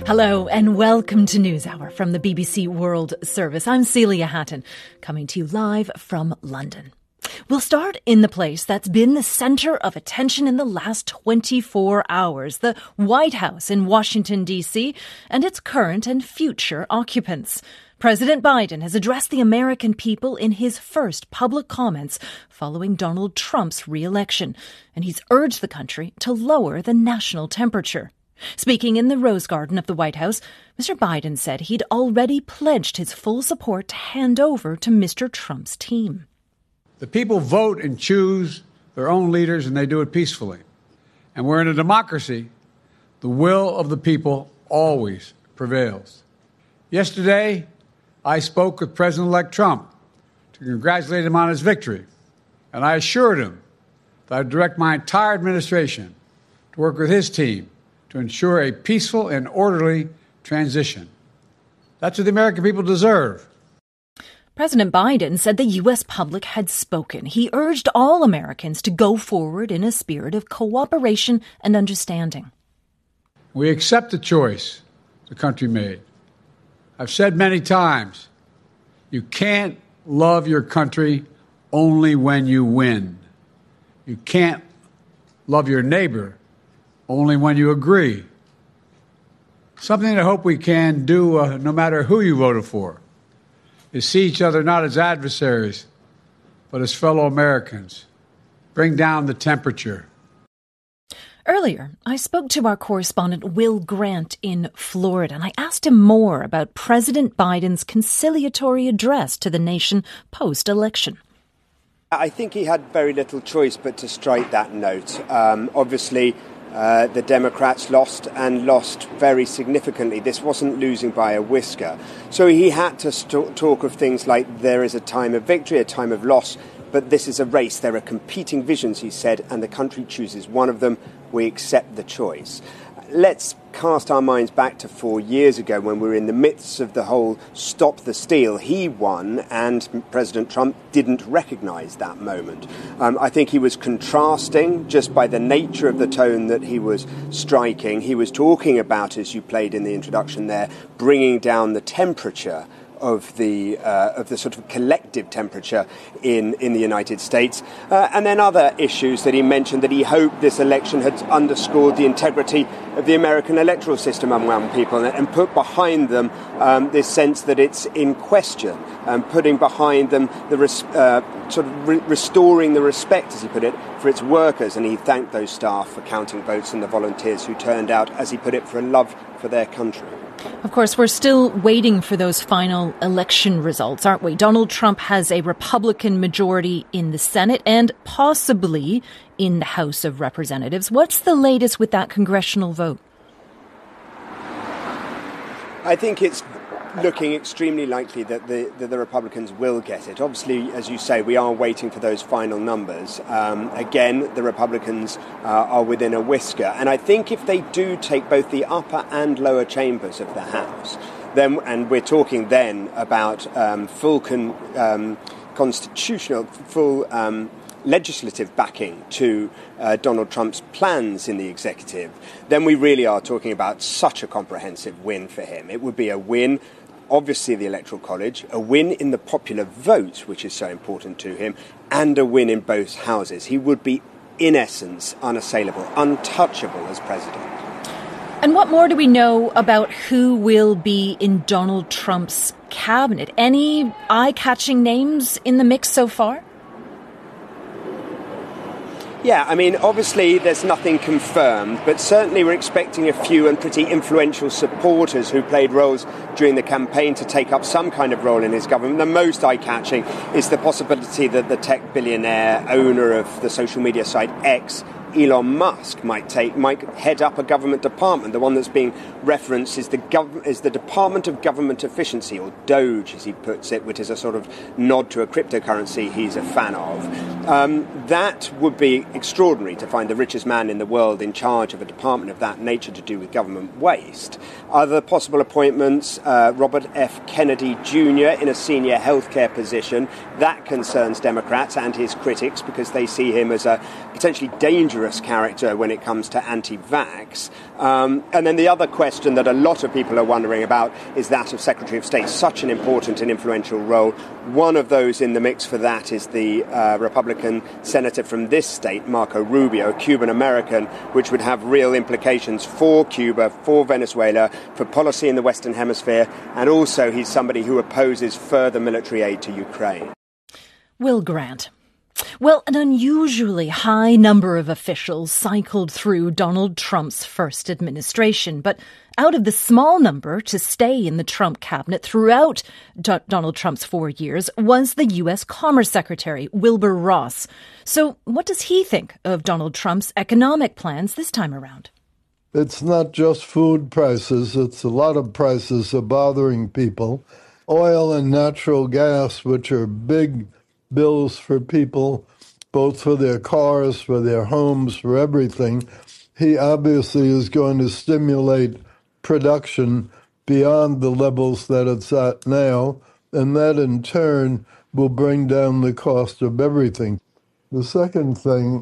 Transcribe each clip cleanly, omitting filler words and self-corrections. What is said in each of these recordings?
Hello and welcome to NewsHour from the BBC World Service. I'm Celia Hatton, coming to you live from London. We'll start in the place that's been the centre of attention in the last 24 hours, the White House in Washington, D.C., and its current and future occupants. President Biden has addressed the American people in his first public comments following Donald Trump's re-election, and he's urged the country to lower the national temperature. Speaking in the Rose Garden of the White House, Mr. Biden said he'd already pledged his full support to hand over to Mr. Trump's team. The people vote and choose their own leaders, and they do it peacefully. And we're in a democracy. The will of the people always prevails. Yesterday, I spoke with President-elect Trump to congratulate him on his victory, and I assured him that I'd direct my entire administration to work with his team to ensure a peaceful and orderly transition. That's what the American people deserve. President Biden said the U.S. public had spoken. He urged all Americans to go forward in a spirit of cooperation and understanding. We accept the choice the country made. I've said many times, you can't love your country only when you win. You can't love your neighbor only when you agree. Something that I hope we can do, no matter who you voted for, is see each other not as adversaries, but as fellow Americans. Bring down the temperature. Earlier, I spoke to our correspondent Will Grant in Florida, and I asked him more about President Biden's conciliatory address to the nation post-election. I think he had very little choice but to strike that note. Obviously, the Democrats lost very significantly. This wasn't losing by a whisker. So he had to talk of things like there is a time of victory, a time of loss, but this is a race. There are competing visions, he said, and the country chooses one of them. We accept the choice. Let's cast our minds back to 4 years ago when we were in the midst of the whole Stop the Steal. He won and President Trump didn't recognise that moment. I think he was contrasting just by the nature of the tone that he was striking. He was talking about, as you played in the introduction there, bringing down the temperature of the sort of collective temperature in the United States. And then other issues that he mentioned, that he hoped this election had underscored the integrity of the American electoral system among people and put behind them this sense that it's in question, putting behind them the restoring the respect, as he put it, for its workers. And he thanked those staff for counting votes and the volunteers who turned out, as he put it, for a love for their country. Of course, we're still waiting for those final election results, aren't we? Donald Trump has a Republican majority in the Senate and possibly in the House of Representatives. What's the latest with that congressional vote? I think it's looking extremely likely that the Republicans will get it. Obviously, as you say, we are waiting for those final numbers. Again, the Republicans are within a whisker. And I think if they do take both the upper and lower chambers of the House, then, and we're talking then about full legislative backing to Donald Trump's plans in the executive, then we really are talking about such a comprehensive win for him. It would be a win, obviously, the Electoral College, a win in the popular vote, which is so important to him, and a win in both houses. He would be, in essence, unassailable, untouchable as president. And what more do we know about who will be in Donald Trump's cabinet? Any eye-catching names in the mix so far? Yeah, I mean, obviously there's nothing confirmed, but certainly we're expecting a few and pretty influential supporters who played roles during the campaign to take up some kind of role in his government. The most eye-catching is the possibility that the tech billionaire owner of the social media site X, Elon Musk, might head up a government department. The one that's being referenced is the Department of Government Efficiency, or DOGE, as he puts it, which is a sort of nod to a cryptocurrency he's a fan of. That would be extraordinary, to find the richest man in the world in charge of a department of that nature to do with government waste. Other possible appointments, Robert F. Kennedy Jr. in a senior healthcare position. That concerns Democrats and his critics because they see him as a potentially dangerous dangerous character when it comes to anti-vax. And then the other question that a lot of people are wondering about is that of Secretary of State, such an important and influential role. One of those in the mix for that is the Republican senator from this state, Marco Rubio, a Cuban-American, which would have real implications for Cuba, for Venezuela, for policy in the Western Hemisphere, and also he's somebody who opposes further military aid to Ukraine. Will Grant. Well, an unusually high number of officials cycled through Donald Trump's first administration, but out of the small number to stay in the Trump cabinet throughout Donald Trump's 4 years was the U.S. Commerce Secretary, Wilbur Ross. So what does he think of Donald Trump's economic plans this time around? It's not just food prices. It's a lot of prices are bothering people. Oil and natural gas, which are big bills for people, both for their cars, for their homes, for everything. He obviously is going to stimulate production beyond the levels that it's at now, and that in turn will bring down the cost of everything. The second thing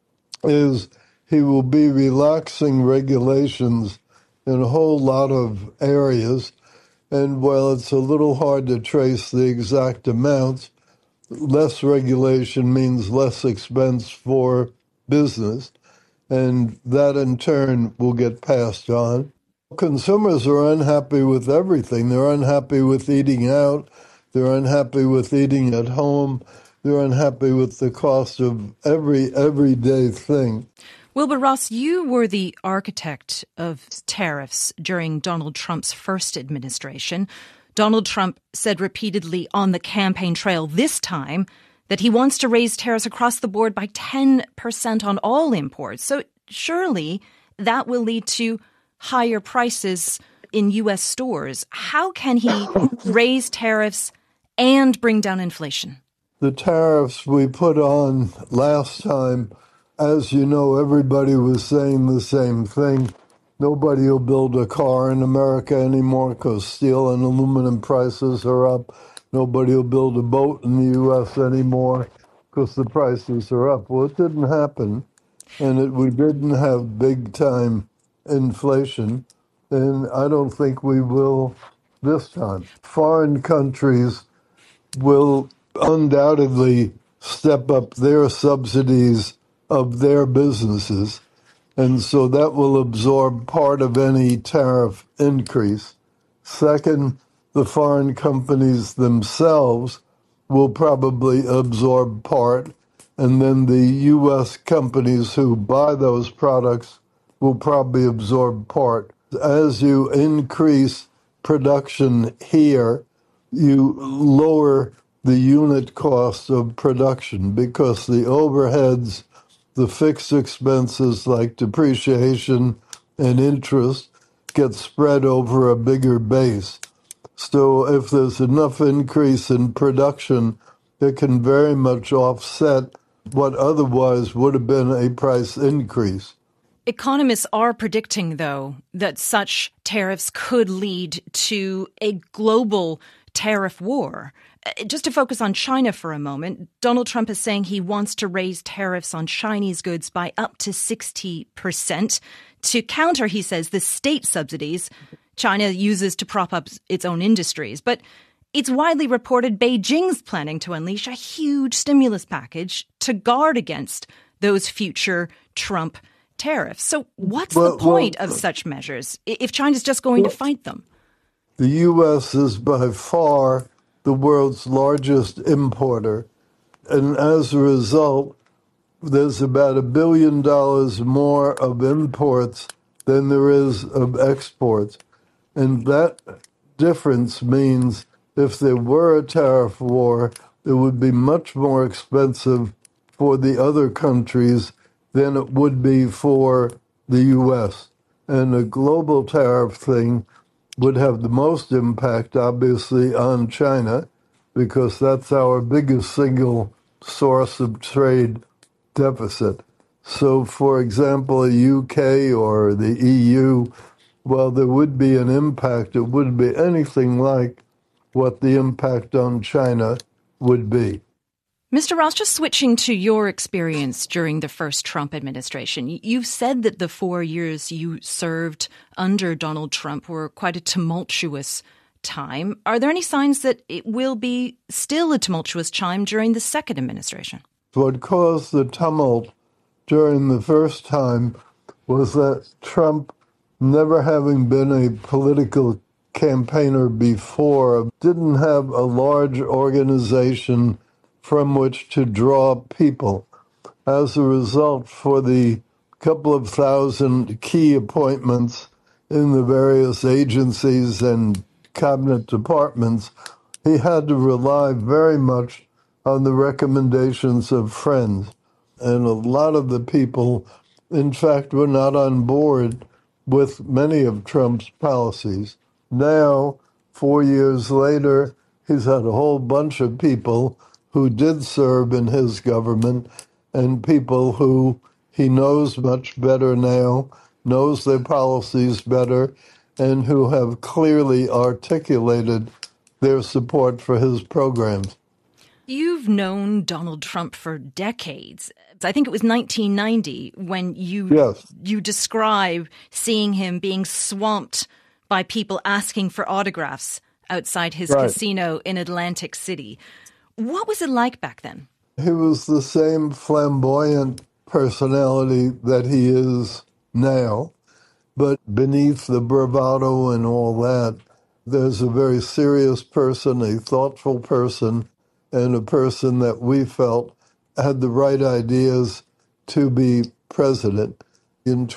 is he will be relaxing regulations in a whole lot of areas, and while it's a little hard to trace the exact amounts, less regulation means less expense for business, and that in turn will get passed on. Consumers are unhappy with everything. They're unhappy with eating out. They're unhappy with eating at home. They're unhappy with the cost of every everyday thing. Wilbur Ross, you were the architect of tariffs during Donald Trump's first administration. Donald Trump said repeatedly on the campaign trail this time that he wants to raise tariffs across the board by 10% on all imports. So surely that will lead to higher prices in U.S. stores. How can he raise tariffs and bring down inflation? The tariffs we put on last time, as you know, everybody was saying the same thing. Nobody will build a car in America anymore because steel and aluminum prices are up. Nobody will build a boat in the U.S. anymore because the prices are up. Well, it didn't happen, and we didn't have big-time inflation, and I don't think we will this time. Foreign countries will undoubtedly step up their subsidies of their businesses, and so that will absorb part of any tariff increase. Second, the foreign companies themselves will probably absorb part, and then the U.S. companies who buy those products will probably absorb part. As you increase production here, you lower the unit cost of production because the overheads, the fixed expenses like depreciation and interest get spread over a bigger base. So if there's enough increase in production, it can very much offset what otherwise would have been a price increase. Economists are predicting, though, that such tariffs could lead to a global tariff war. Just to focus on China for a moment, Donald Trump is saying he wants to raise tariffs on Chinese goods by up to 60% to counter, he says, the state subsidies China uses to prop up its own industries. But it's widely reported Beijing's planning to unleash a huge stimulus package to guard against those future Trump tariffs. So what's the point of such measures if China's just going to fight them? The U.S. is by far the world's largest importer, and as a result, there's about $1 billion more of imports than there is of exports. And that difference means if there were a tariff war, it would be much more expensive for the other countries than it would be for the U.S. And a global tariff thing would have the most impact, obviously, on China, because that's our biggest single source of trade deficit. So, for example, the UK or the EU, while there would be an impact, it wouldn't be anything like what the impact on China would be. Mr. Ross, just switching to your experience during the first Trump administration, you've said that the 4 years you served under Donald Trump were quite a tumultuous time. Are there any signs that it will be still a tumultuous time during the second administration? What caused the tumult during the first time was that Trump, never having been a political campaigner before, didn't have a large organization from which to draw people. As a result, for the couple of thousand key appointments in the various agencies and cabinet departments, he had to rely very much on the recommendations of friends. And a lot of the people, in fact, were not on board with many of Trump's policies. Now, 4 years later, he's had a whole bunch of people who did serve in his government and people who he knows much better now, knows their policies better, and who have clearly articulated their support for his programs. You've known Donald Trump for decades. I think it was 1990 when you describe seeing him being swamped by people asking for autographs outside his casino in Atlantic City. What was it like back then? He was the same flamboyant personality that he is now, but beneath the bravado and all that, there's a very serious person, a thoughtful person, and a person that we felt had the right ideas to be president. In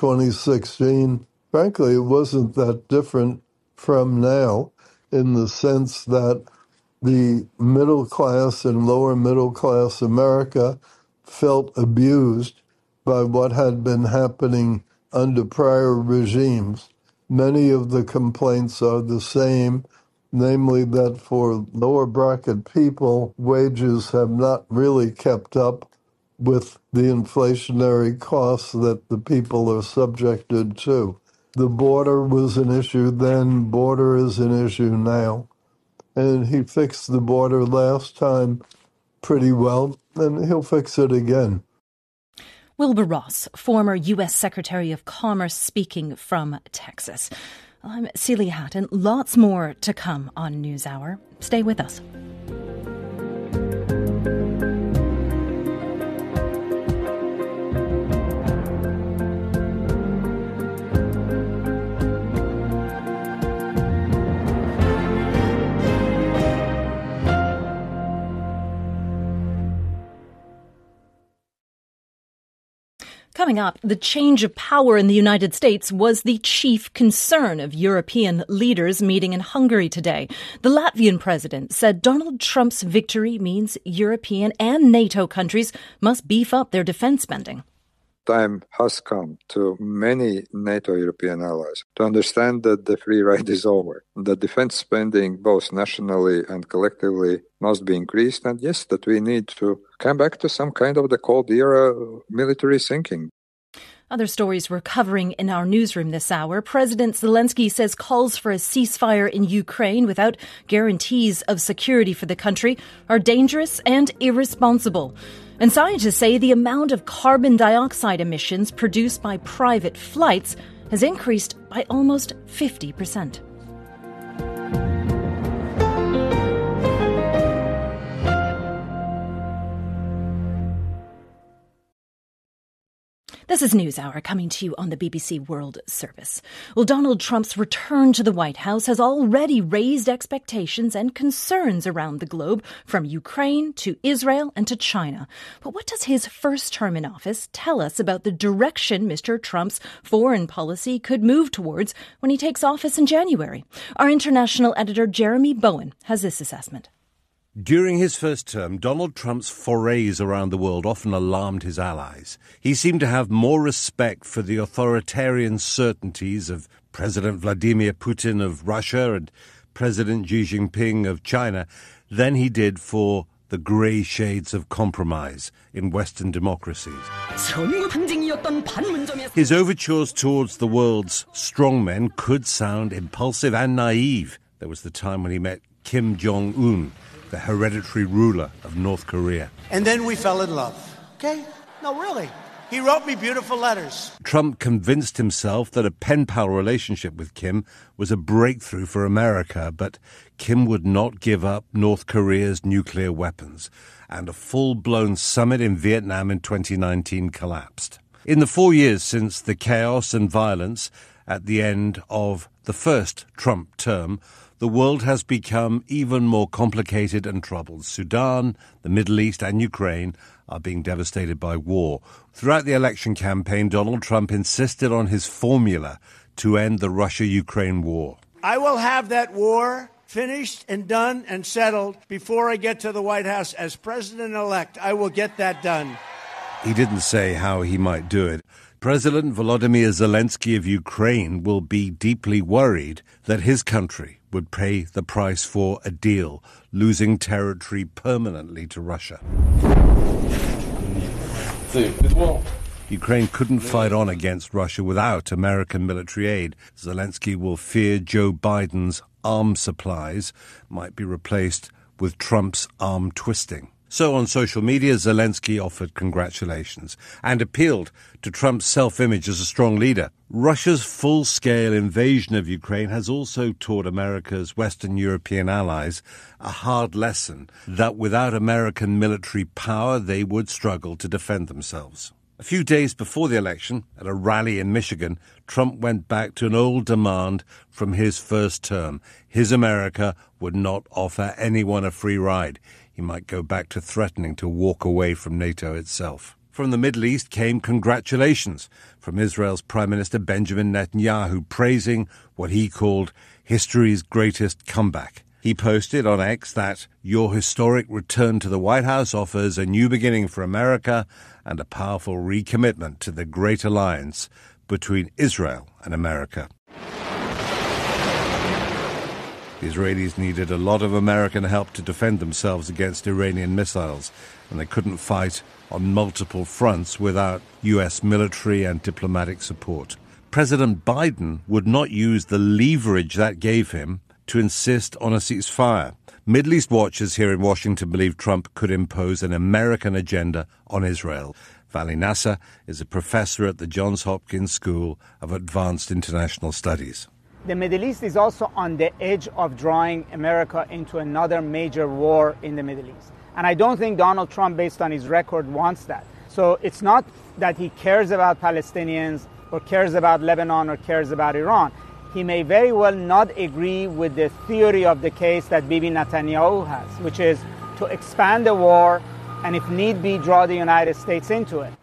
2016, frankly, it wasn't that different from now in the sense that the middle class and lower middle class America felt abused by what had been happening under prior regimes. Many of the complaints are the same, namely that for lower bracket people, wages have not really kept up with the inflationary costs that the people are subjected to. The border was an issue then, border is an issue now. And he fixed the border last time pretty well, and he'll fix it again. Wilbur Ross, former U.S. Secretary of Commerce, speaking from Texas. I'm Celia Hatton. Lots more to come on NewsHour. Stay with us. Coming up, the change of power in the United States was the chief concern of European leaders meeting in Hungary today. The Latvian president said Donald Trump's victory means European and NATO countries must beef up their defense spending. Time has come to many NATO European allies to understand that the free ride is over. That defense spending, both nationally and collectively, must be increased. And yes, that we need to come back to some kind of the Cold Era military thinking. Other stories we're covering in our newsroom this hour. President Zelensky says calls for a ceasefire in Ukraine without guarantees of security for the country are dangerous and irresponsible. And scientists say the amount of carbon dioxide emissions produced by private flights has increased by almost 50%. This is NewsHour coming to you on the BBC World Service. Well, Donald Trump's return to the White House has already raised expectations and concerns around the globe, from Ukraine to Israel and to China. But what does his first term in office tell us about the direction Mr. Trump's foreign policy could move towards when he takes office in January? Our international editor Jeremy Bowen has this assessment. During his first term, Donald Trump's forays around the world often alarmed his allies. He seemed to have more respect for the authoritarian certainties of President Vladimir Putin of Russia and President Xi Jinping of China than he did for the grey shades of compromise in Western democracies. His overtures towards the world's strongmen could sound impulsive and naive. There was the time when he met Kim Jong-un. the hereditary ruler of North Korea. And then we fell in love. Okay? No, really. He wrote me beautiful letters. Trump convinced himself that a pen-pal relationship with Kim was a breakthrough for America, but Kim would not give up North Korea's nuclear weapons, and a full-blown summit in Vietnam in 2019 collapsed. In the 4 years since the chaos and violence at the end of the first Trump term, the world has become even more complicated and troubled. Sudan, the Middle East and Ukraine are being devastated by war. Throughout the election campaign, Donald Trump insisted on his formula to end the Russia-Ukraine war. I will have that war finished and done and settled before I get to the White House as president-elect. I will get that done. He didn't say how he might do it. President Volodymyr Zelensky of Ukraine will be deeply worried that his country would pay the price for a deal, losing territory permanently to Russia. Ukraine couldn't fight on against Russia without American military aid. Zelensky will fear Joe Biden's arms supplies might be replaced with Trump's arm twisting. So on social media, Zelensky offered congratulations and appealed to Trump's self-image as a strong leader. Russia's full-scale invasion of Ukraine has also taught America's Western European allies a hard lesson that without American military power, they would struggle to defend themselves. A few days before the election, at a rally in Michigan, Trump went back to an old demand from his first term. His America would not offer anyone a free ride. He might go back to threatening to walk away from NATO itself. From the Middle East came congratulations from Israel's Prime Minister Benjamin Netanyahu, praising what he called history's greatest comeback. He posted on X that your historic return to the White House offers a new beginning for America and a powerful recommitment to the great alliance between Israel and America. The Israelis needed a lot of American help to defend themselves against Iranian missiles, and they couldn't fight on multiple fronts without U.S. military and diplomatic support. President Biden would not use the leverage that gave him to insist on a ceasefire. Middle East watchers here in Washington believe Trump could impose an American agenda on Israel. Vali Nasser is a professor at the Johns Hopkins School of Advanced International Studies. The Middle East is also on the edge of drawing America into another major war in the Middle East. And I don't think Donald Trump, based on his record, wants that. So it's not that he cares about Palestinians or cares about Lebanon or cares about Iran. He may very well not agree with the theory of the case that Bibi Netanyahu has, which is to expand the war and, if need be, draw the United States into it.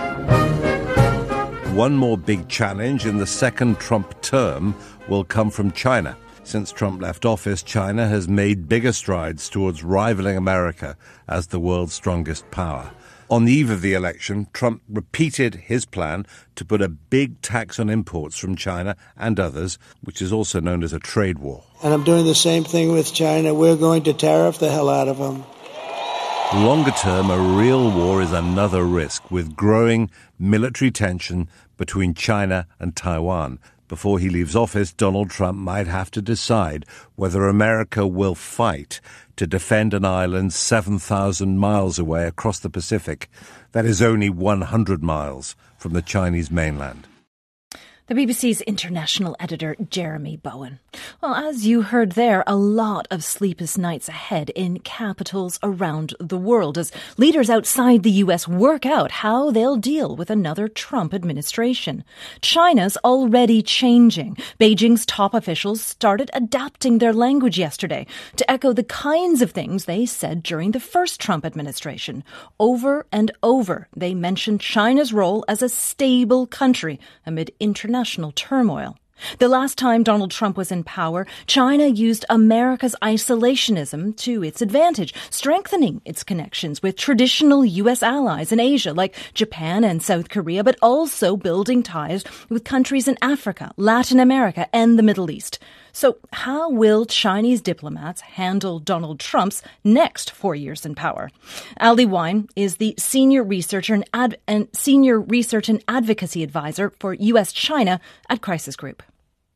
One more big challenge in the second Trump term will come from China. Since Trump left office, China has made bigger strides towards rivaling America as the world's strongest power. On the eve of the election, Trump repeated his plan to put a big tax on imports from China and others, which is also known as a trade war. And I'm doing the same thing with China. We're going to tariff the hell out of them. Longer term, a real war is another risk, with growing military tension between China and Taiwan. Before he leaves office, Donald Trump might have to decide whether America will fight to defend an island 7,000 miles away across the Pacific that is only 100 miles from the Chinese mainland. The BBC's international editor, Jeremy Bowen. Well, as you heard there, a lot of sleepless nights ahead in capitals around the world as leaders outside the US work out how they'll deal with another Trump administration. China's already changing. Beijing's top officials started adapting their language yesterday to echo the kinds of things they said during the first Trump administration. Over and over, they mentioned China's role as a stable country amid international turmoil. The last time Donald Trump was in power, China used America's isolationism to its advantage, strengthening its connections with traditional U.S. allies in Asia like Japan and South Korea, but also building ties with countries in Africa, Latin America, and the Middle East. So how will Chinese diplomats handle Donald Trump's next 4 years in power? Aldi Wine is the senior research and advocacy advisor for U.S. China at Crisis Group.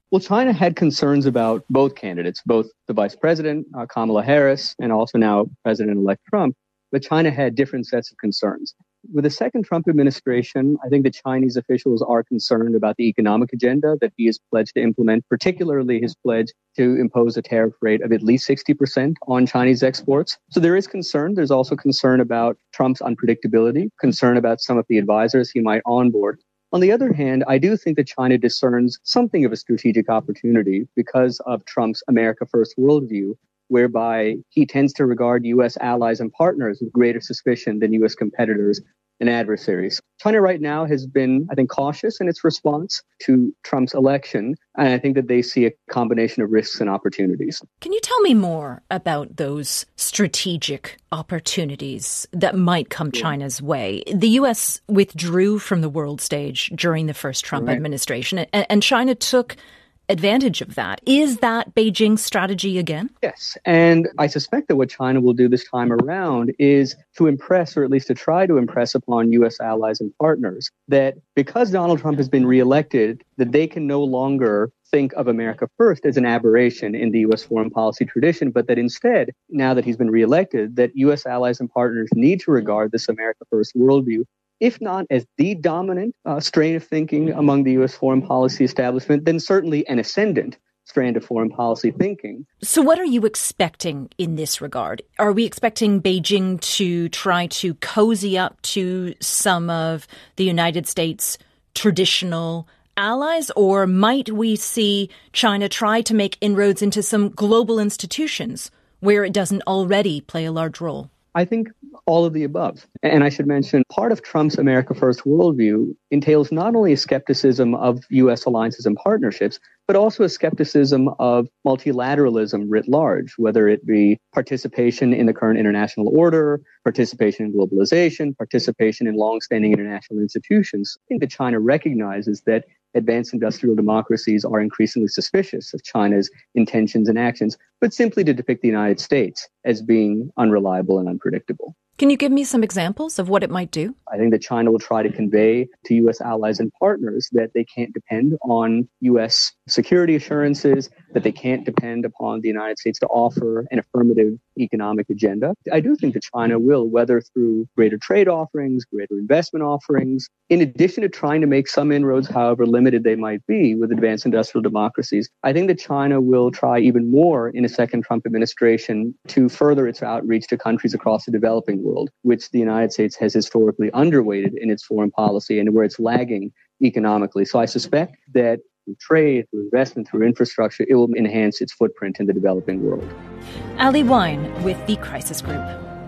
Well, China had concerns about both candidates, both the vice president, Kamala Harris, and also now President-elect Trump. But China had different sets of concerns. With the second Trump administration, I think the Chinese officials are concerned about the economic agenda that he has pledged to implement, particularly his pledge to impose a tariff rate of at least 60% on Chinese exports. So there is concern. There's also concern about Trump's unpredictability, concern about some of the advisors he might onboard. On the other hand, I do think that China discerns something of a strategic opportunity because of Trump's America First worldview, whereby he tends to regard U.S. allies and partners with greater suspicion than U.S. competitors and adversaries. China right now has been, I think, cautious in its response to Trump's election, and I think that they see a combination of risks and opportunities. Can you tell me more about those strategic opportunities that might come China's way? The U.S. withdrew from the world stage during the first Trump administration, and China took advantage of that. Is that Beijing's strategy again? Yes. And I suspect that what China will do this time around is to impress, or at least to try to impress upon U.S. allies and partners, that because Donald Trump has been reelected, that they can no longer think of America First as an aberration in the U.S. foreign policy tradition, but that instead, now that he's been reelected, that U.S. allies and partners need to regard this America First worldview, if not as the dominant strain of thinking among the U.S. foreign policy establishment, then certainly an ascendant strand of foreign policy thinking. So what are you expecting in this regard? Are we expecting Beijing to try to cozy up to some of the United States' traditional allies, or might we see China try to make inroads into some global institutions where it doesn't already play a large role? I think all of the above. And I should mention, part of Trump's America First worldview entails not only a skepticism of U.S. alliances and partnerships, but also a skepticism of multilateralism writ large, whether it be participation in the current international order, participation in globalization, participation in longstanding international institutions. I think that China recognizes that advanced industrial democracies are increasingly suspicious of China's intentions and actions, but simply to depict the United States as being unreliable and unpredictable. Can you give me some examples of what it might do? I think that China will try to convey to U.S. allies and partners that they can't depend on U.S. security assurances, that they can't depend upon the United States to offer an affirmative economic agenda. I do think that China will, whether through greater trade offerings, greater investment offerings, in addition to trying to make some inroads, however limited they might be, with advanced industrial democracies, I think that China will try even more in a second Trump administration to further its outreach to countries across the developing world, which the United States has historically underweighted in its foreign policy and where it's lagging economically. So I suspect that through trade, through investment, through infrastructure, it will enhance its footprint in the developing world. Ali Wine with the Crisis Group.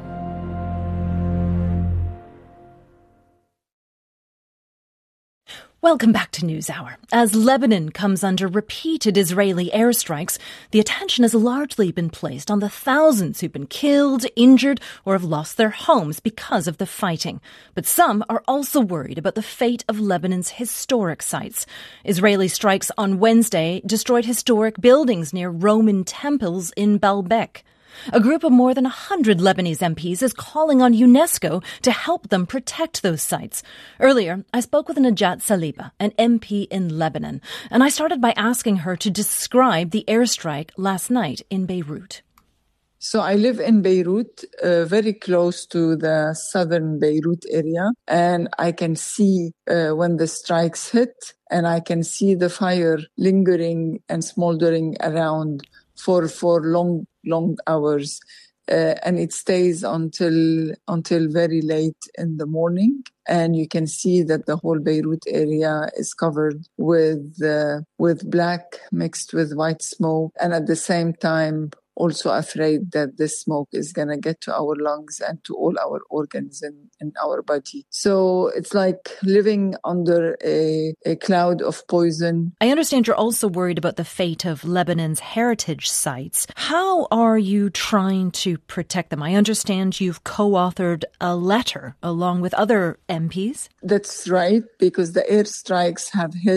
Welcome back to NewsHour. As Lebanon comes under repeated Israeli airstrikes, the attention has largely been placed on the thousands who've been killed, injured, or have lost their homes because of the fighting. But some are also worried about the fate of Lebanon's historic sites. Israeli strikes on Wednesday destroyed historic buildings near Roman temples in Baalbek. A group of more than 100 Lebanese MPs is calling on UNESCO to help them protect those sites. Earlier, I spoke with Najat Saliba, an MP in Lebanon, and I started by asking her to describe the airstrike last night in Beirut. So I live in Beirut, very close to the southern Beirut area, and I can see when the strikes hit, and I can see the fire lingering and smoldering around for long hours, and it stays until very late in the morning. And you can see that the whole Beirut area is covered with black mixed with white smoke, and at the same time also afraid that this smoke is going to get to our lungs and to all our organs in our body. So it's like living under a cloud of poison. I understand you're also worried about the fate of Lebanon's heritage sites. How are you trying to protect them? I understand you've co-authored a letter along with other MPs. That's right, because the airstrikes have hit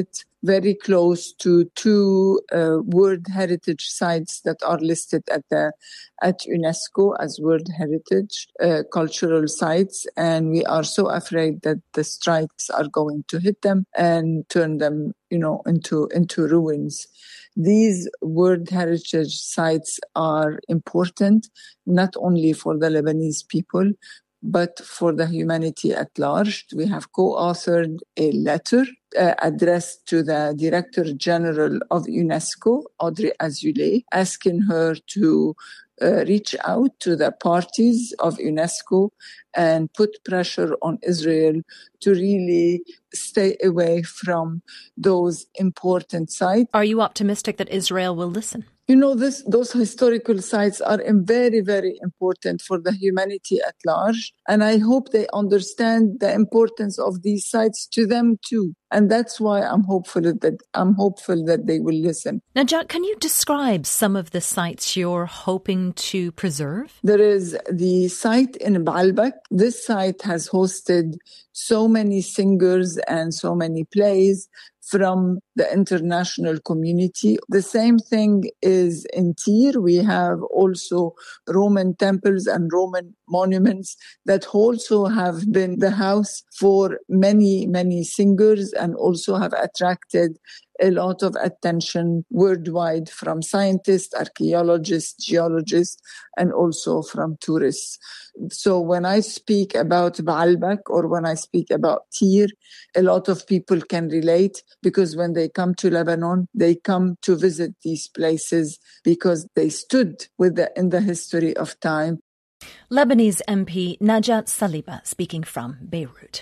very close to two World Heritage sites that are listed at UNESCO as World Heritage cultural sites. And we are so afraid that the strikes are going to hit them and turn them, into ruins. These World Heritage sites are important, not only for the Lebanese people, but for the humanity at large. We have co-authored a letter addressed to the Director General of UNESCO, Audrey Azoulay, asking her to reach out to the parties of UNESCO and put pressure on Israel to really stay away from those important sites. Are you optimistic that Israel will listen? Those historical sites are very, very important for the humanity at large. And I hope they understand the importance of these sites to them too. And that's why I'm hopeful that they will listen. Najat, can you describe some of the sites you're hoping to preserve? There is the site in Baalbek. This site has hosted so many singers and so many plays from the international community. The same thing is in Tyre. We have also Roman temples and Roman monuments that also have been the house for many, many singers and also have attracted a lot of attention worldwide from scientists, archaeologists, geologists, and also from tourists. So when I speak about Baalbek or when I speak about Tyre, a lot of people can relate because when they come to Lebanon, they come to visit these places because they stood in the history of time. Lebanese MP Najat Saliba speaking from Beirut.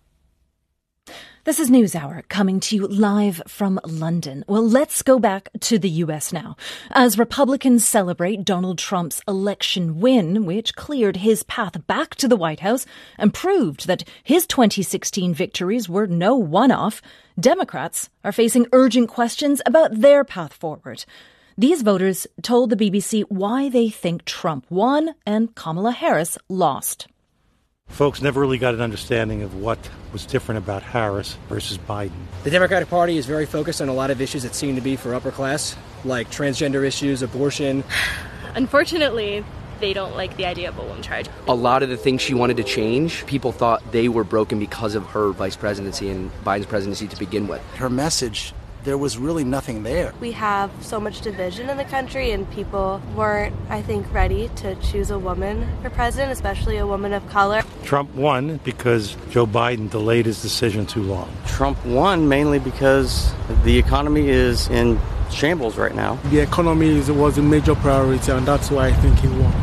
This is NewsHour coming to you live from London. Well, let's go back to the US now. As Republicans celebrate Donald Trump's election win, which cleared his path back to the White House and proved that his 2016 victories were no one-off, Democrats are facing urgent questions about their path forward. These voters told the BBC why they think Trump won and Kamala Harris lost. Folks never really got an understanding of what was different about Harris versus Biden. The Democratic Party is very focused on a lot of issues that seem to be for upper class, like transgender issues, abortion. Unfortunately, they don't like the idea of a woman charge. A lot of the things she wanted to change, people thought they were broken because of her vice presidency and Biden's presidency to begin with. Her message, there was really nothing there. We have so much division in the country, and people weren't, I think, ready to choose a woman for president, especially a woman of color. Trump won because Joe Biden delayed his decision too long. Trump won mainly because the economy is in shambles right now. The economy was a major priority, and that's why I think he won.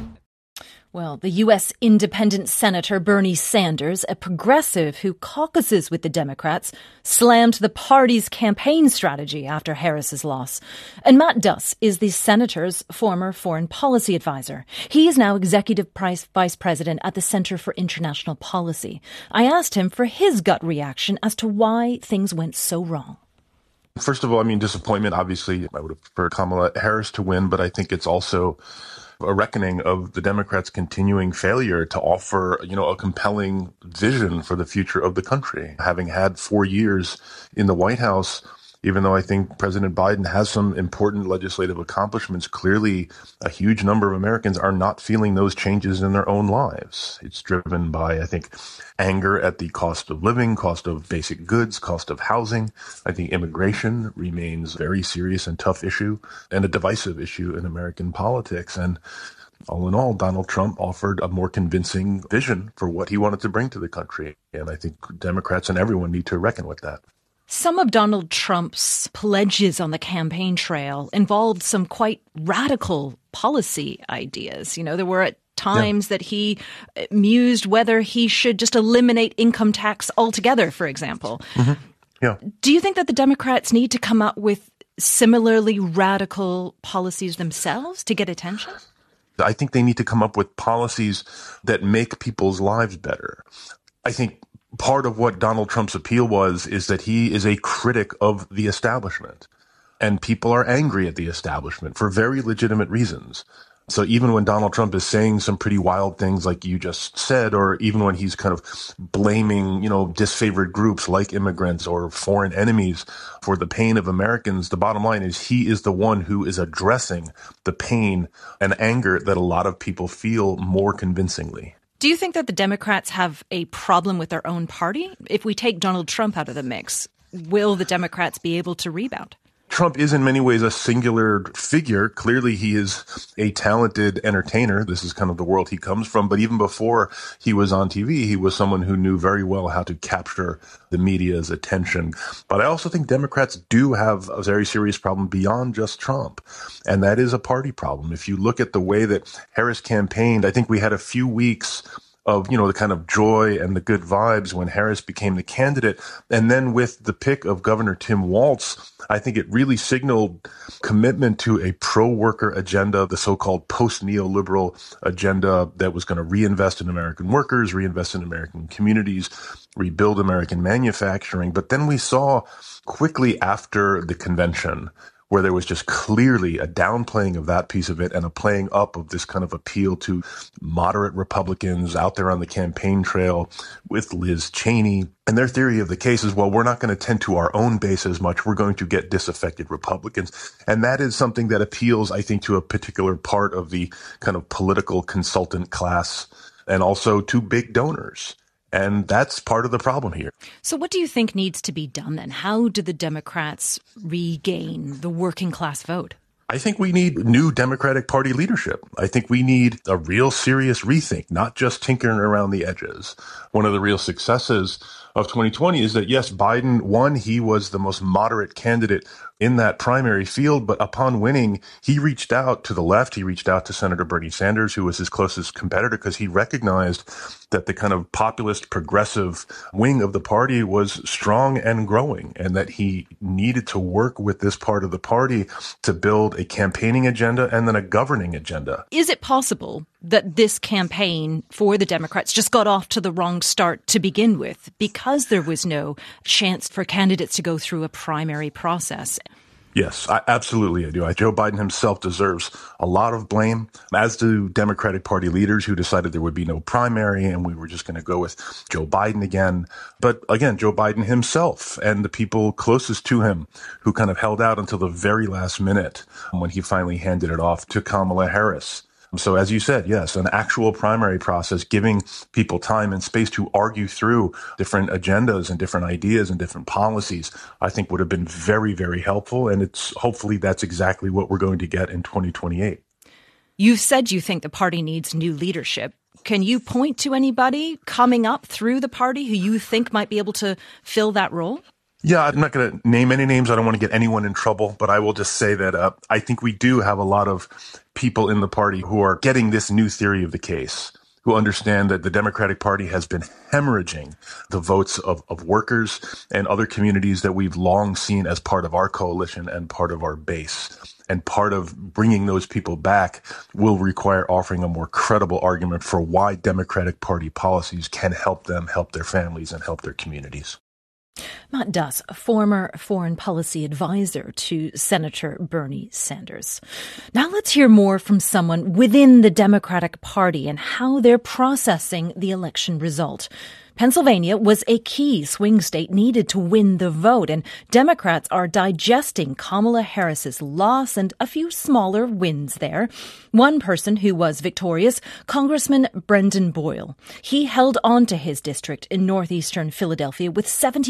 Well, the U.S. independent Senator Bernie Sanders, a progressive who caucuses with the Democrats, slammed the party's campaign strategy after Harris's loss. And Matt Duss is the senator's former foreign policy advisor. He is now executive vice president at the Center for International Policy. I asked him for his gut reaction as to why things went so wrong. First of all, disappointment. Obviously, I would have preferred Kamala Harris to win, but I think it's also a reckoning of the Democrats' continuing failure to offer, a compelling vision for the future of the country. Having had 4 years in the White House, even though I think President Biden has some important legislative accomplishments, clearly a huge number of Americans are not feeling those changes in their own lives. It's driven by, I think, anger at the cost of living, cost of basic goods, cost of housing. I think immigration remains a very serious and tough issue and a divisive issue in American politics. And all in all, Donald Trump offered a more convincing vision for what he wanted to bring to the country. And I think Democrats and everyone need to reckon with that. Some of Donald Trump's pledges on the campaign trail involved some quite radical policy ideas. There were at times that he mused whether he should just eliminate income tax altogether, for example. Mm-hmm. Yeah. Do you think that the Democrats need to come up with similarly radical policies themselves to get attention? I think they need to come up with policies that make people's lives better. I think part of what Donald Trump's appeal is that he is a critic of the establishment. And people are angry at the establishment for very legitimate reasons. So even when Donald Trump is saying some pretty wild things like you just said, or even when he's kind of blaming, disfavored groups like immigrants or foreign enemies for the pain of Americans, the bottom line is he is the one who is addressing the pain and anger that a lot of people feel more convincingly. Do you think that the Democrats have a problem with their own party? If we take Donald Trump out of the mix, will the Democrats be able to rebound? Trump is in many ways a singular figure. Clearly, he is a talented entertainer. This is kind of the world he comes from. But even before he was on TV, he was someone who knew very well how to capture the media's attention. But I also think Democrats do have a very serious problem beyond just Trump. And that is a party problem. If you look at the way that Harris campaigned, I think we had a few weeks of, the kind of joy and the good vibes when Harris became the candidate. And then with the pick of Governor Tim Walz, I think it really signaled commitment to a pro-worker agenda, the so-called post-neoliberal agenda that was going to reinvest in American workers, reinvest in American communities, rebuild American manufacturing. But then we saw quickly after the convention where there was just clearly a downplaying of that piece of it and a playing up of this kind of appeal to moderate Republicans out there on the campaign trail with Liz Cheney. And their theory of the case is, well, we're not going to tend to our own base as much. We're going to get disaffected Republicans. And that is something that appeals, I think, to a particular part of the kind of political consultant class and also to big donors. And that's part of the problem here. So what do you think needs to be done then? How do the Democrats regain the working class vote? I think we need new Democratic Party leadership. I think we need a real serious rethink, not just tinkering around the edges. One of the real successes of 2020 is that, yes, Biden won. He was the most moderate candidate in that primary field. But upon winning, he reached out to the left. He reached out to Senator Bernie Sanders, who was his closest competitor, because he recognized that the kind of populist progressive wing of the party was strong and growing, and that he needed to work with this part of the party to build a campaigning agenda and then a governing agenda. Is it possible that this campaign for the Democrats just got off to the wrong start to begin with because there was no chance for candidates to go through a primary process? Yes, absolutely I do. Joe Biden himself deserves a lot of blame, as do Democratic Party leaders who decided there would be no primary and we were just going to go with Joe Biden again. But again, Joe Biden himself and the people closest to him who kind of held out until the very last minute when he finally handed it off to Kamala Harris. So as you said, yes, an actual primary process, giving people time and space to argue through different agendas and different ideas and different policies, I think would have been very, very helpful. And hopefully that's exactly what we're going to get in 2028. You've said you think the party needs new leadership. Can you point to anybody coming up through the party who you think might be able to fill that role? Yeah, I'm not going to name any names. I don't want to get anyone in trouble, but I will just say that I think we do have a lot of people in the party who are getting this new theory of the case, who understand that the Democratic Party has been hemorrhaging the votes of workers and other communities that we've long seen as part of our coalition and part of our base. And part of bringing those people back will require offering a more credible argument for why Democratic Party policies can help them, help their families, and help their communities. Matt Duss, a former foreign policy advisor to Senator Bernie Sanders. Now let's hear more from someone within the Democratic Party and how they're processing the election result. Pennsylvania was a key swing state needed to win the vote, and Democrats are digesting Kamala Harris's loss and a few smaller wins there. One person who was victorious, Congressman Brendan Boyle. He held on to his district in northeastern Philadelphia with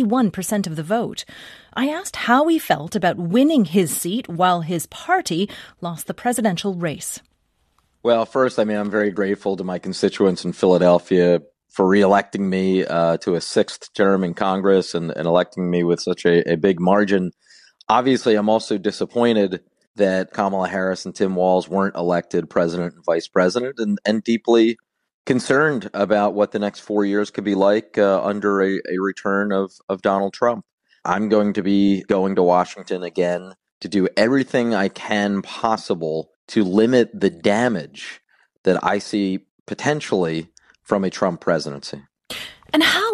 71% of the vote. I asked how he felt about winning his seat while his party lost the presidential race. Well, first, I'm very grateful to my constituents in Philadelphia for reelecting me to a sixth term in Congress and electing me with such a big margin. Obviously, I'm also disappointed that Kamala Harris and Tim Walz weren't elected president and vice president, and deeply concerned about what the next 4 years could be like under a return of Donald Trump. I'm going to be going to Washington again to do everything I can possible to limit the damage that I see potentially from a Trump presidency. And how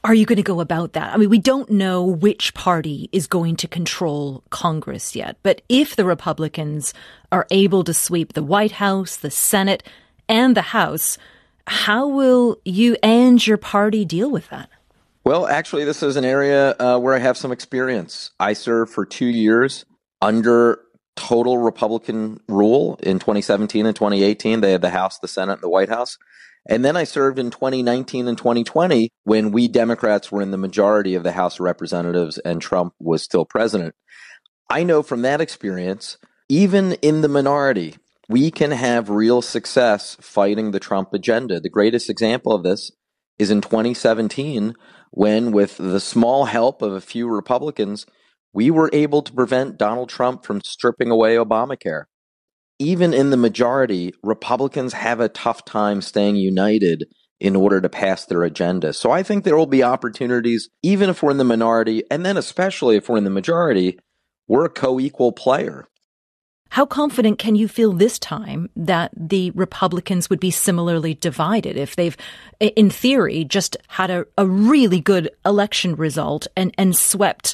are you going to go about that? I mean, we don't know which party is going to control Congress yet, but if the Republicans are able to sweep the White House, the Senate, and the House, how will you and your party deal with that? Well, actually, this is an area where I have some experience. I served for 2 years under total Republican rule in 2017 and 2018. They had the House, the Senate, and the White House. And then I served in 2019 and 2020 when we Democrats were in the majority of the House of Representatives and Trump was still president. I know from that experience, even in the minority, we can have real success fighting the Trump agenda. The greatest example of this is in 2017 when, with the small help of a few Republicans, we were able to prevent Donald Trump from stripping away Obamacare. Even in the majority, Republicans have a tough time staying united in order to pass their agenda. So I think there will be opportunities, even if we're in the minority, and then especially if we're in the majority, we're a co-equal player. How confident can you feel this time that the Republicans would be similarly divided if they've, in theory, just had a really good election result and swept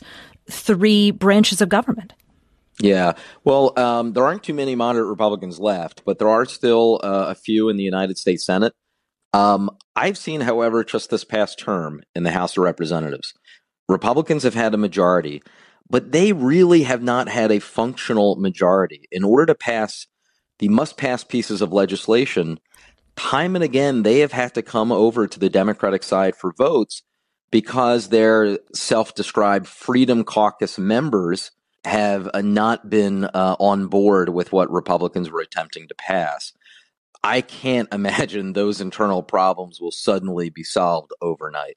3 branches of government? Yeah, well, there aren't too many moderate Republicans left, but there are still a few in the United States Senate. I've seen, however, just this past term in the House of Representatives, Republicans have had a majority, but they really have not had a functional majority. In order to pass the must-pass pieces of legislation, time and again, they have had to come over to the Democratic side for votes because their self-described Freedom Caucus members have not been on board with what Republicans were attempting to pass. I can't imagine those internal problems will suddenly be solved overnight.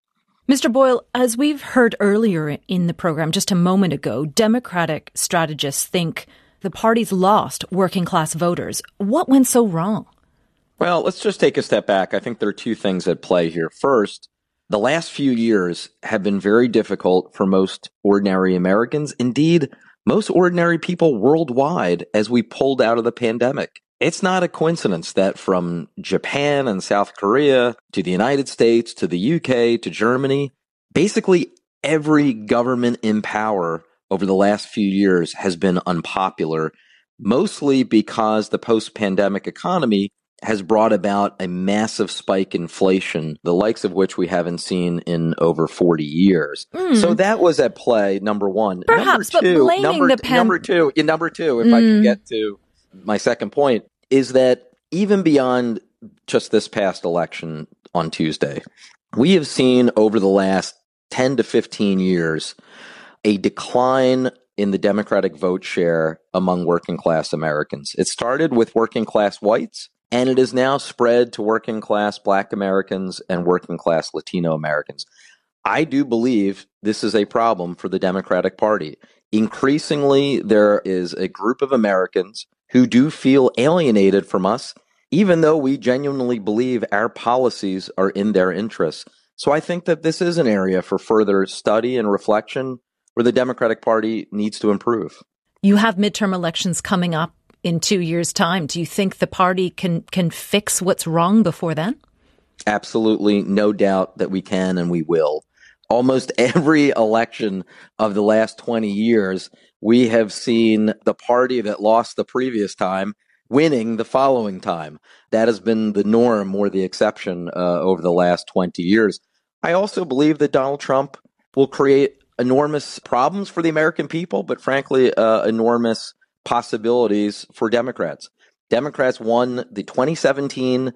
Mr. Boyle, as we've heard earlier in the program just a moment ago, Democratic strategists think the party's lost working class voters. What went so wrong? Well, let's just take a step back. I think there are 2 things at play here. First, the last few years have been very difficult for most ordinary Americans, indeed, most ordinary people worldwide as we pulled out of the pandemic. It's not a coincidence that from Japan and South Korea to the United States to the UK to Germany, basically every government in power over the last few years has been unpopular, mostly because the post-pandemic economy has brought about a massive spike in inflation, the likes of which we haven't seen in over 40 years. So that was at play, number one. Perhaps, but blaming the pandemic. Number two, if I can get to my second point, is that even beyond just this past election on Tuesday, we have seen over the last 10 to 15 years a decline in the Democratic vote share among working class Americans. It started with working class whites, and it is now spread to working class Black Americans and working class Latino Americans. I do believe this is a problem for the Democratic Party. Increasingly, there is a group of Americans who do feel alienated from us, even though we genuinely believe our policies are in their interests. So I think that this is an area for further study and reflection where the Democratic Party needs to improve. You have midterm elections coming up in 2 years' time. Do you think the party can fix what's wrong before then? Absolutely, no doubt that we can and we will. Almost every election of the last 20 years, we have seen the party that lost the previous time winning the following time. That has been the norm or the exception over the last 20 years. I also believe that Donald Trump will create enormous problems for the American people, but frankly, enormous possibilities for Democrats. Democrats won the 2017,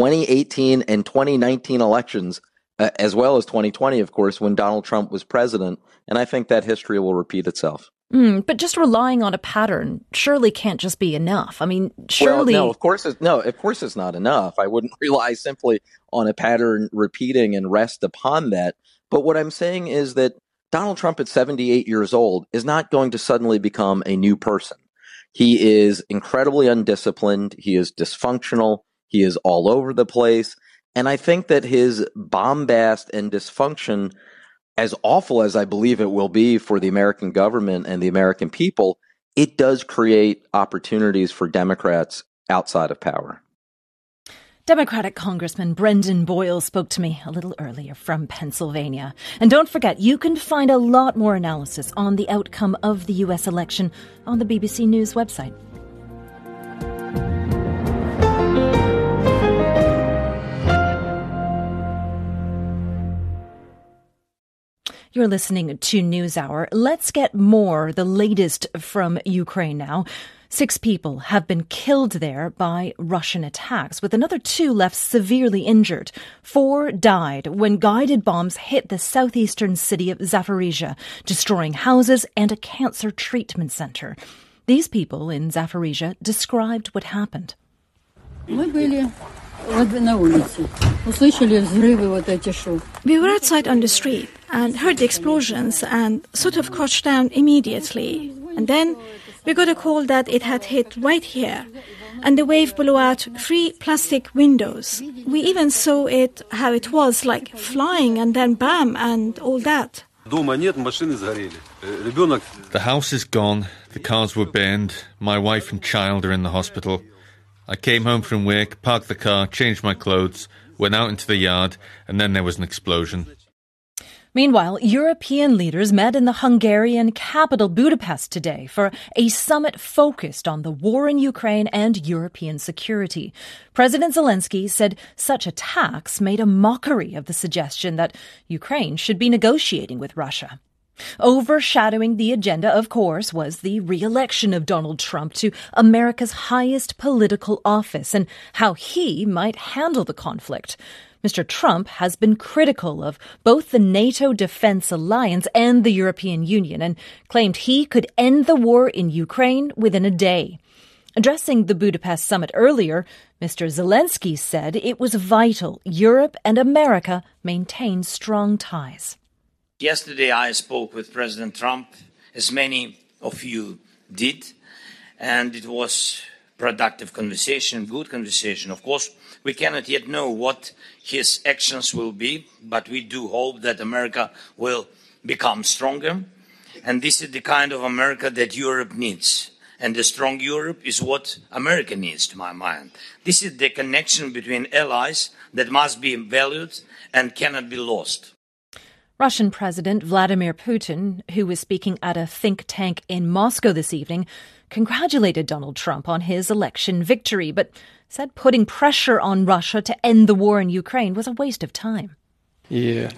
2018, and 2019 elections, as well as 2020, of course, when Donald Trump was president. And I think that history will repeat itself. But just relying on a pattern surely can't just be enough. I mean, surely... Well, of course it's not enough. I wouldn't rely simply on a pattern repeating and rest upon that. But what I'm saying is that Donald Trump at 78 years old is not going to suddenly become a new person. He is incredibly undisciplined. He is dysfunctional. He is all over the place. And I think that his bombast and dysfunction, as awful as I believe it will be for the American government and the American people, it does create opportunities for Democrats outside of power. Democratic Congressman Brendan Boyle spoke to me a little earlier from Pennsylvania. And don't forget, you can find a lot more analysis on the outcome of the US election on the BBC News website. You're listening to NewsHour. Let's get the latest from Ukraine now. 6 people have been killed there by Russian attacks, with another 2 left severely injured. 4 died when guided bombs hit the southeastern city of Zaporizhia, destroying houses and a cancer treatment center. These people in Zaporizhia described what happened. We were outside on the street and heard the explosions and sort of crouched down immediately. And then we got a call that it had hit right here, and the wave blew out 3 plastic windows. We even saw how it was like flying and then bam and all that. The house is gone, the cars were burned, my wife and child are in the hospital. I came home from work, parked the car, changed my clothes, went out into the yard, and then there was an explosion. Meanwhile, European leaders met in the Hungarian capital Budapest today for a summit focused on the war in Ukraine and European security. President Zelensky said such attacks made a mockery of the suggestion that Ukraine should be negotiating with Russia. Overshadowing the agenda, of course, was the re-election of Donald Trump to America's highest political office and how he might handle the conflict. Mr. Trump has been critical of both the NATO Defense Alliance and the European Union and claimed he could end the war in Ukraine within a day. Addressing the Budapest summit earlier, Mr. Zelensky said it was vital Europe and America maintain strong ties. Yesterday I spoke with President Trump, as many of you did, and it was productive conversation, good conversation. Of course, we cannot yet know what his actions will be, but we do hope that America will become stronger. And this is the kind of America that Europe needs. And a strong Europe is what America needs, to my mind. This is the connection between allies that must be valued and cannot be lost. Russian President Vladimir Putin, who was speaking at a think tank in Moscow this evening, congratulated Donald Trump on his election victory, but said putting pressure on Russia to end the war in Ukraine was a waste of time. I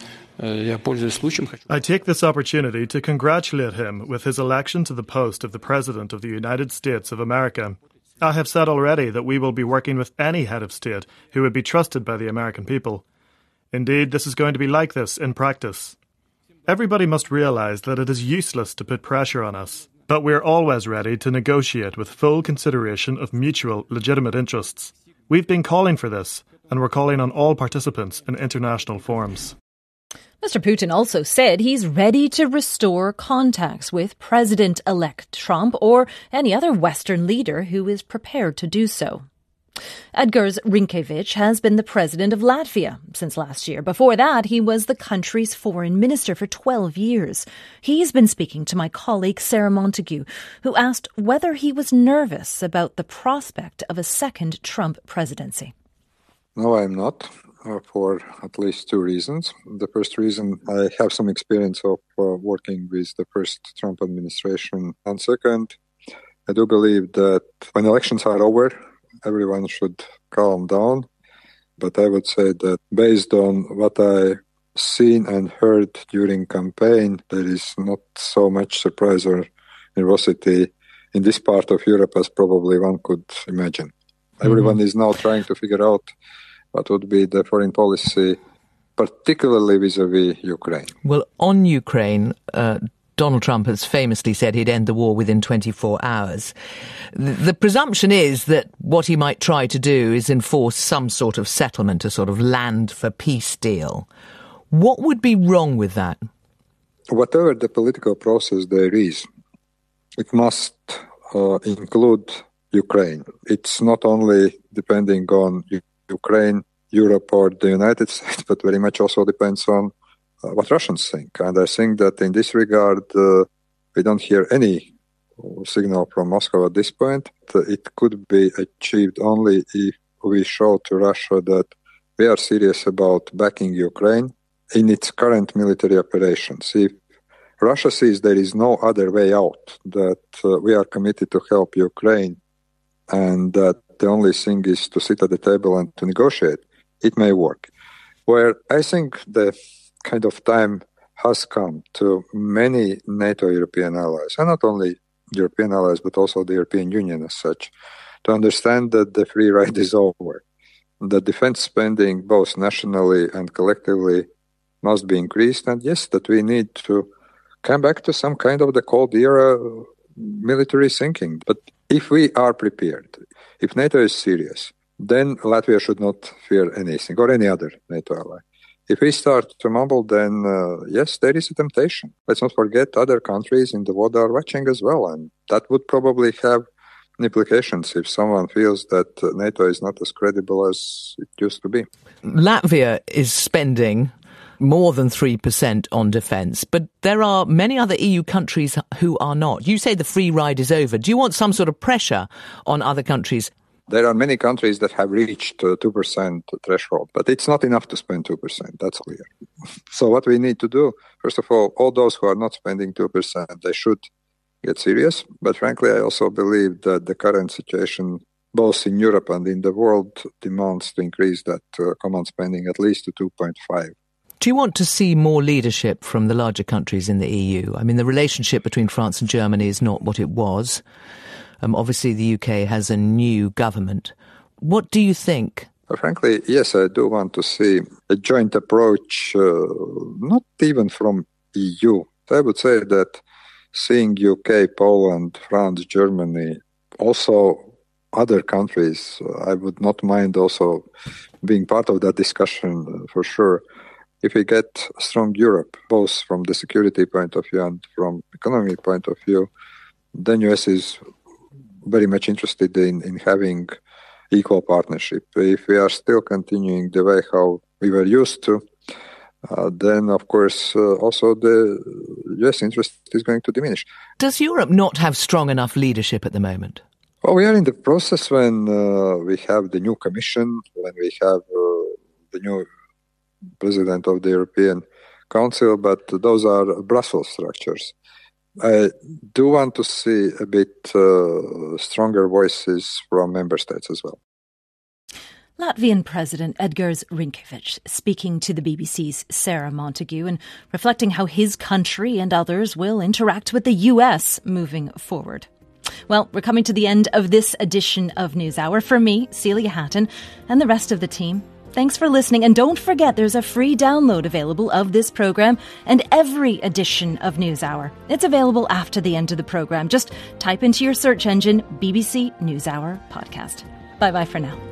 take this opportunity to congratulate him with his election to the post of the President of the United States of America. I have said already that we will be working with any head of state who would be trusted by the American people. Indeed, this is going to be like this in practice. Everybody must realize that it is useless to put pressure on us, but we're always ready to negotiate with full consideration of mutual legitimate interests. We've been calling for this, and we're calling on all participants in international forums. Mr. Putin also said he's ready to restore contacts with President-elect Trump or any other Western leader who is prepared to do so. Edgars Rinkēvičs has been the president of Latvia since last year. Before that, he was the country's foreign minister for 12 years. He's been speaking to my colleague Sarah Montague, who asked whether he was nervous about the prospect of a second Trump presidency. No, I'm not, for at least 2 reasons. The first reason, I have some experience of working with the first Trump administration. And second, I do believe that when elections are over, everyone should calm down. But I would say that based on what I seen and heard during campaign, there is not so much surprise or nervosity in this part of Europe as probably one could imagine. Mm-hmm. Everyone is now trying to figure out what would be the foreign policy, particularly vis-a-vis Ukraine. Well, on Ukraine, Donald Trump has famously said he'd end the war within 24 hours. The presumption is that what he might try to do is enforce some sort of settlement, a sort of land for peace deal. What would be wrong with that? Whatever the political process there is, it must include Ukraine. It's not only depending on Ukraine, Europe or the United States, but very much also depends on what Russians think. And I think that in this regard, we don't hear any signal from Moscow at this point. It could be achieved only if we show to Russia that we are serious about backing Ukraine in its current military operations. If Russia sees there is no other way out, that we are committed to help Ukraine, and that the only thing is to sit at the table and to negotiate, it may work. Where I think the kind of time has come to many NATO European allies, and not only European allies, but also the European Union as such, to understand that the free ride is over. The defense spending, both nationally and collectively, must be increased. And yes, that we need to come back to some kind of the Cold Era military thinking. But if we are prepared, if NATO is serious, then Latvia should not fear anything, or any other NATO ally. If we start to mumble, then yes, there is a temptation. Let's not forget other countries in the world are watching as well, and that would probably have implications if someone feels that NATO is not as credible as it used to be. Latvia is spending more than 3% on defence, but there are many other EU countries who are not. You say the free ride is over. Do you want some sort of pressure on other countries? There are many countries that have reached 2% threshold, but it's not enough to spend 2%, that's clear. So what we need to do, first of all those who are not spending 2%, they should get serious. But frankly, I also believe that the current situation, both in Europe and in the world, demands to increase that common spending at least to 2.5. Do you want to see more leadership from the larger countries in the EU? I mean, the relationship between France and Germany is not what it was. Obviously, the UK has a new government. What do you think? Frankly, yes, I do want to see a joint approach, not even from EU. I would say that seeing UK, Poland, France, Germany, also other countries, I would not mind also being part of that discussion for sure. If we get a strong Europe, both from the security point of view and from economic point of view, then US is very much interested in having equal partnership. If we are still continuing the way how we were used to, then of course also the US interest is going to diminish. Does Europe not have strong enough leadership at the moment? Well, we are in the process when we have the new Commission, when we have the new President of the European Council, but those are Brussels structures. I do want to see a bit stronger voices from member states as well. Latvian President Edgars Rinkēvičs speaking to the BBC's Sarah Montague and reflecting how his country and others will interact with the US moving forward. Well, we're coming to the end of this edition of NewsHour. For me, Celia Hatton, and the rest of the team, thanks for listening. And don't forget, there's a free download available of this program and every edition of NewsHour. It's available after the end of the program. Just type into your search engine BBC NewsHour Podcast. Bye-bye for now.